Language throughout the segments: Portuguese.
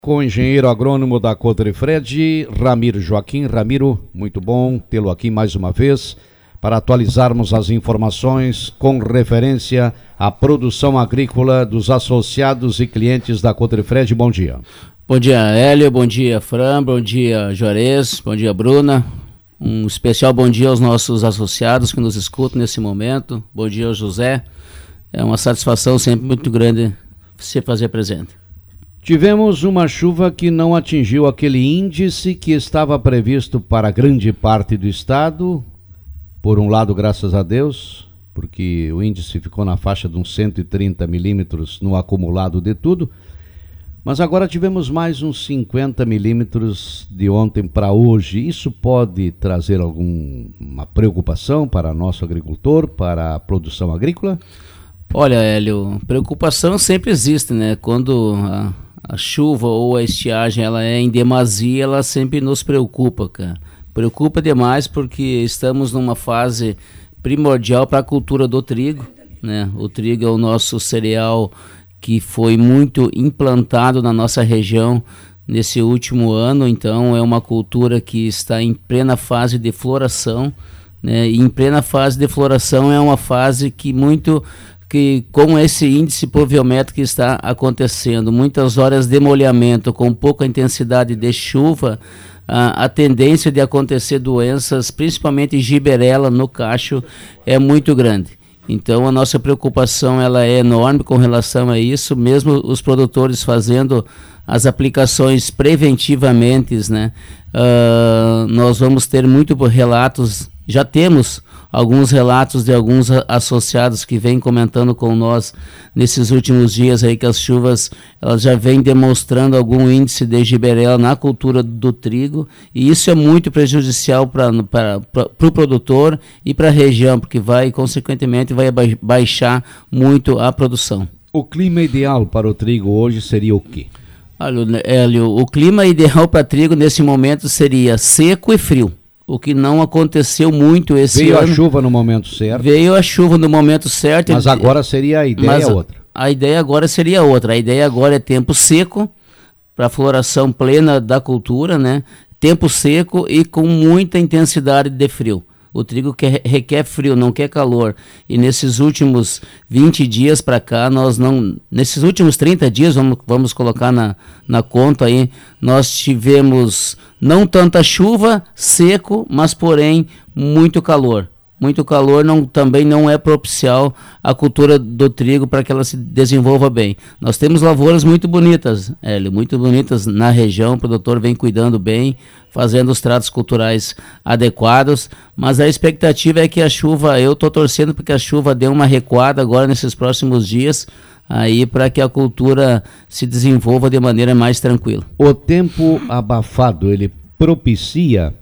Com o engenheiro agrônomo da Codrefred, Ramiro Joaquim. Ramiro, muito bom tê-lo aqui mais uma vez para atualizarmos as informações com referência à produção agrícola dos associados e clientes da Codrefred. Bom dia. Bom dia, Hélio, bom dia, Fran, bom dia, Juarez, bom dia, Bruna. Um especial bom dia aos nossos associados que nos escutam nesse momento. Bom dia, José. É uma satisfação sempre muito grande se fazer presente. Tivemos uma chuva que não atingiu aquele índice que estava previsto para grande parte do estado. Por um lado, graças a Deus, porque o índice ficou na faixa de uns 130 milímetros no acumulado de tudo. Mas agora tivemos mais uns 50 milímetros de ontem para hoje. Isso pode trazer alguma preocupação para nosso agricultor, para a produção agrícola? Olha, Hélio, preocupação sempre existe, né? Quando a chuva ou a estiagem ela é em demasia, ela sempre nos preocupa, cara. Preocupa demais porque estamos numa fase primordial para a cultura do trigo, né? O trigo é o nosso cereal que foi muito implantado na nossa região nesse último ano, então é uma cultura que está em plena fase de floração, né? E em plena fase de floração é uma fase que com esse índice pluviométrico que está acontecendo, muitas horas de molhamento com pouca intensidade de chuva, a tendência de acontecer doenças, principalmente giberela no cacho, é muito grande. Então a nossa preocupação ela é enorme com relação a isso, mesmo os produtores fazendo as aplicações preventivamente, né? Nós vamos ter muitos relatos, já temos alguns relatos de alguns associados que vêm comentando com nós nesses últimos dias aí que as chuvas elas já vêm demonstrando algum índice de giberela na cultura do trigo, e isso é muito prejudicial para o produtor e para a região, porque consequentemente vai baixar muito a produção. O clima ideal para o trigo hoje seria o quê? Olha, Hélio, o clima ideal para trigo nesse momento seria seco e frio. O que não aconteceu muito esse ano. Veio a chuva no momento certo. Veio a chuva no momento certo. Mas agora seria a ideia outra. A ideia agora seria outra. A ideia agora é tempo seco, para a floração plena da cultura, né? Tempo seco e com muita intensidade de frio. O trigo requer frio, não quer calor. E nesses últimos 20 dias para cá, nesses últimos 30 dias, vamos colocar na conta aí, nós tivemos não tanta chuva, seco, mas porém muito calor. Muito calor também não é propicial à cultura do trigo para que ela se desenvolva bem. Nós temos lavouras muito bonitas, Hélio, muito bonitas na região, o produtor vem cuidando bem, fazendo os tratos culturais adequados, mas a expectativa é que a chuva, eu estou torcendo porque a chuva dê uma recuada agora nesses próximos dias, aí para que a cultura se desenvolva de maneira mais tranquila. O tempo abafado, ele propicia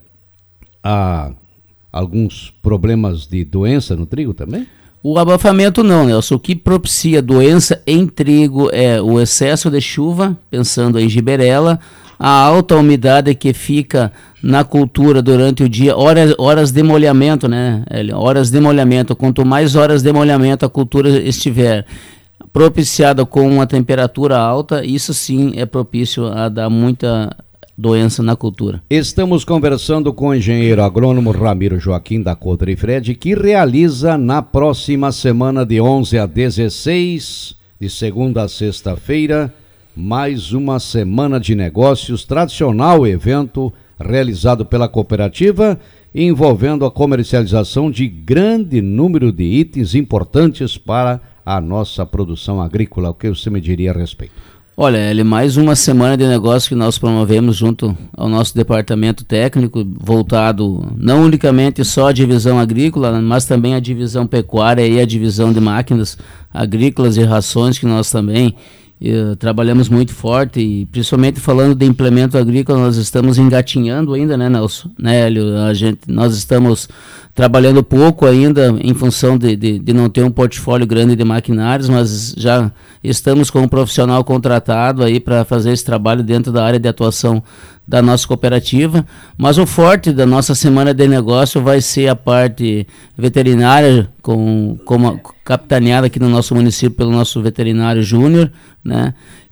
alguns problemas de doença no trigo também? O abafamento não, Nelson. O que propicia doença em trigo é o excesso de chuva, pensando em giberela, a alta umidade que fica na cultura durante o dia, horas de molhamento, né? Horas de molhamento. Quanto mais horas de molhamento a cultura estiver propiciada com uma temperatura alta, isso sim é propício a dar muita doença na cultura. Estamos conversando com o engenheiro agrônomo Ramiro Joaquim da Codrefred, que realiza na próxima semana de 11 a 16, de segunda a sexta-feira, mais uma semana de negócios, tradicional evento realizado pela cooperativa, envolvendo a comercialização de grande número de itens importantes para a nossa produção agrícola. O que você me diria a respeito? Olha, mais uma semana de negócio que nós promovemos junto ao nosso departamento técnico, voltado não unicamente só à divisão agrícola, mas também à divisão pecuária e à divisão de máquinas agrícolas e rações, que nós também trabalhamos muito forte, e principalmente falando de implemento agrícola, nós estamos engatinhando ainda, né, Nelson? Né, Hélio? Nós estamos trabalhando pouco ainda em função de não ter um portfólio grande de maquinários, mas já estamos com um profissional contratado aí para fazer esse trabalho dentro da área de atuação da nossa cooperativa, mas o forte da nossa semana de negócio vai ser a parte veterinária, capitaneada aqui no nosso município pelo nosso veterinário Júnior, né?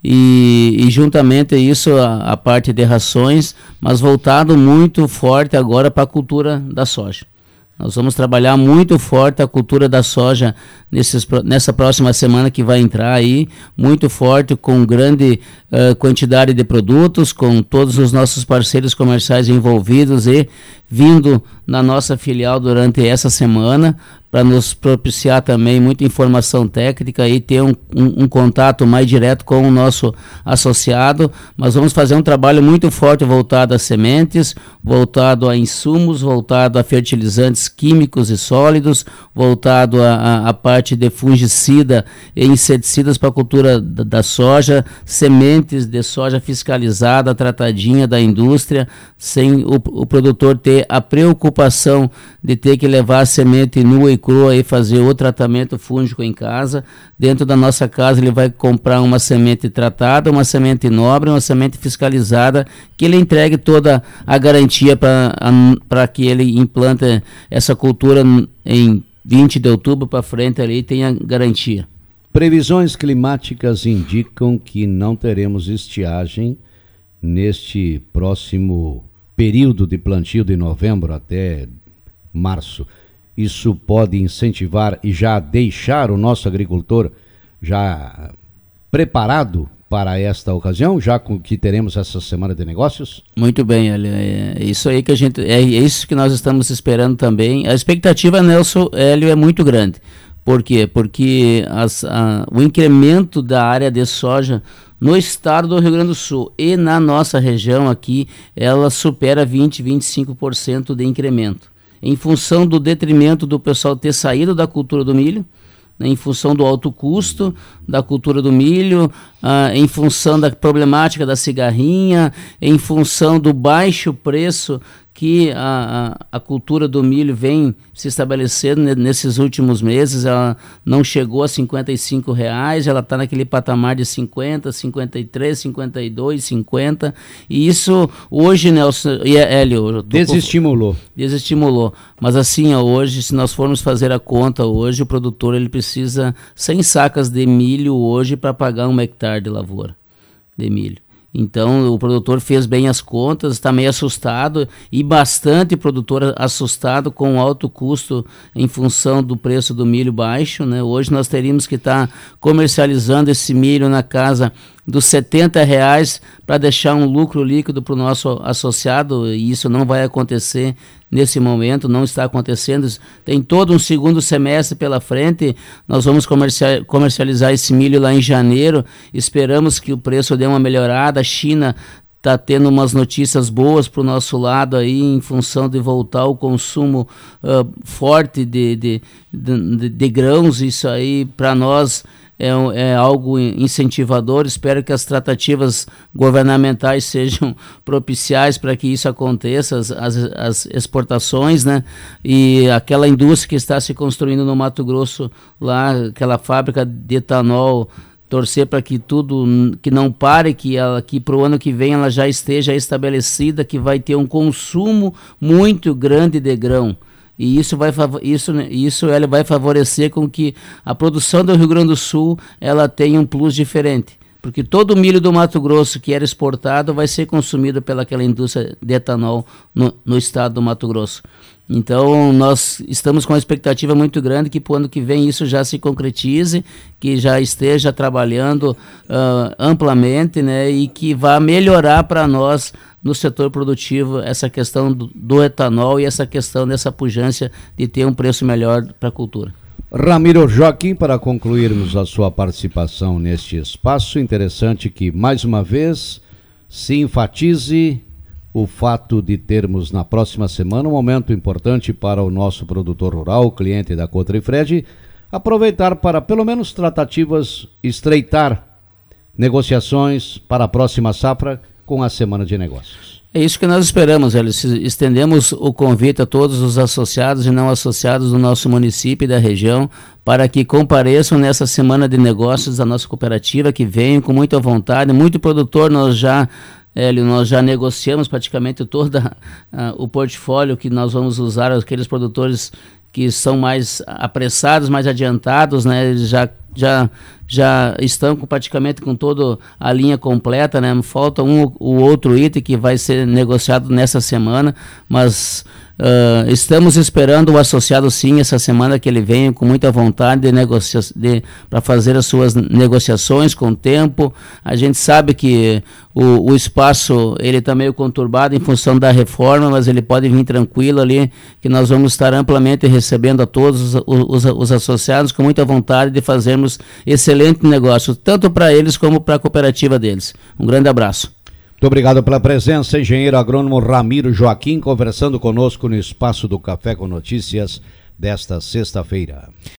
e juntamente a isso a parte de rações, mas voltado muito forte agora para a cultura da soja. Nós vamos trabalhar muito forte a cultura da soja nessa próxima semana que vai entrar aí, muito forte, com grande quantidade de produtos, com todos os nossos parceiros comerciais envolvidos e vindo na nossa filial durante essa semana, para nos propiciar também muita informação técnica e ter um contato mais direto com o nosso associado. Mas vamos fazer um trabalho muito forte voltado a sementes, voltado a insumos, voltado a fertilizantes químicos e sólidos, voltado a parte de fungicida e inseticidas para a cultura da soja, sementes de soja fiscalizada, tratadinha da indústria, sem o produtor ter a preocupação de ter que levar a semente nua e crua e fazer o tratamento fúngico em casa. Dentro da nossa casa ele vai comprar uma semente tratada, uma semente nobre, uma semente fiscalizada, que ele entregue toda a garantia para que ele implante essa cultura em 20 de outubro para frente ali, tenha garantia. Previsões climáticas indicam que não teremos estiagem neste próximo período de plantio de novembro até março. Isso pode incentivar e já deixar o nosso agricultor já preparado para esta ocasião, já com que teremos essa semana de negócios? Muito bem, Hélio. É isso aí que é isso que nós estamos esperando também. A expectativa, Nelson, Hélio, é muito grande. Por quê? Porque o incremento da área de soja no estado do Rio Grande do Sul e na nossa região aqui, ela supera 20, 25% de incremento. Em função do detrimento do pessoal ter saído da cultura do milho, em função do alto custo da cultura do milho, em função da problemática da cigarrinha, em função do baixo preço que a cultura do milho vem se estabelecendo nesses últimos meses. Ela não chegou a R$55, ela está naquele patamar de 50, 53, 52, 50, e isso hoje, Nelson e Hélio, desestimulou. Mas assim, hoje, se nós formos fazer a conta hoje, o produtor ele precisa 100 sacas de milho hoje para pagar 1 hectare de lavoura de milho. Então o produtor fez bem as contas, está meio assustado, e bastante produtor assustado com o alto custo em função do preço do milho baixo, né? Hoje nós teríamos que estar comercializando esse milho na casa dos R$70 para deixar um lucro líquido para o nosso associado, e isso não vai acontecer nesse momento, não está acontecendo. Tem todo um segundo semestre pela frente, nós vamos comercializar esse milho lá em janeiro, esperamos que o preço dê uma melhorada. A China está tendo umas notícias boas para o nosso lado aí, em função de voltar o consumo forte de grãos. Isso aí para nós é algo incentivador. Espero que as tratativas governamentais sejam propiciais para que isso aconteça, as exportações, né? E aquela indústria que está se construindo no Mato Grosso, lá, aquela fábrica de etanol, torcer para que tudo, que não pare, que para o ano que vem ela já esteja estabelecida, que vai ter um consumo muito grande de grão. E isso vai favorecer com que a produção do Rio Grande do Sul ela tenha um plus diferente, porque todo o milho do Mato Grosso que era exportado vai ser consumido pelaquela indústria de etanol no estado do Mato Grosso. Então nós estamos com uma expectativa muito grande que para o ano que vem isso já se concretize, que já esteja trabalhando amplamente, né, e que vá melhorar para nós no setor produtivo essa questão do etanol e essa questão dessa pujança de ter um preço melhor para a cultura. Ramiro Joaquim, para concluirmos a sua participação neste espaço, interessante que mais uma vez se enfatize o fato de termos na próxima semana um momento importante para o nosso produtor rural, cliente da Cotrifred, aproveitar para pelo menos tratativas, estreitar negociações para a próxima safra com a Semana de Negócios. É isso que nós esperamos, Hélio. Estendemos o convite a todos os associados e não associados do nosso município e da região para que compareçam nessa Semana de Negócios da nossa cooperativa, que venham com muita vontade. Muito produtor nós já negociamos praticamente todo o portfólio que nós vamos usar. Aqueles produtores que são mais apressados, mais adiantados, né, eles já já estão praticamente com toda a linha completa, né? Falta o outro item que vai ser negociado nessa semana, mas estamos esperando o associado sim essa semana que ele venha com muita vontade para fazer as suas negociações com tempo. A gente sabe que o espaço ele está meio conturbado em função da reforma, mas ele pode vir tranquilo ali, que nós vamos estar amplamente recebendo a todos os associados com muita vontade de fazermos excelente negócio, tanto para eles como para a cooperativa deles. Um grande abraço. Muito obrigado pela presença, engenheiro agrônomo Ramiro Joaquim, conversando conosco no Espaço do Café com Notícias desta sexta-feira.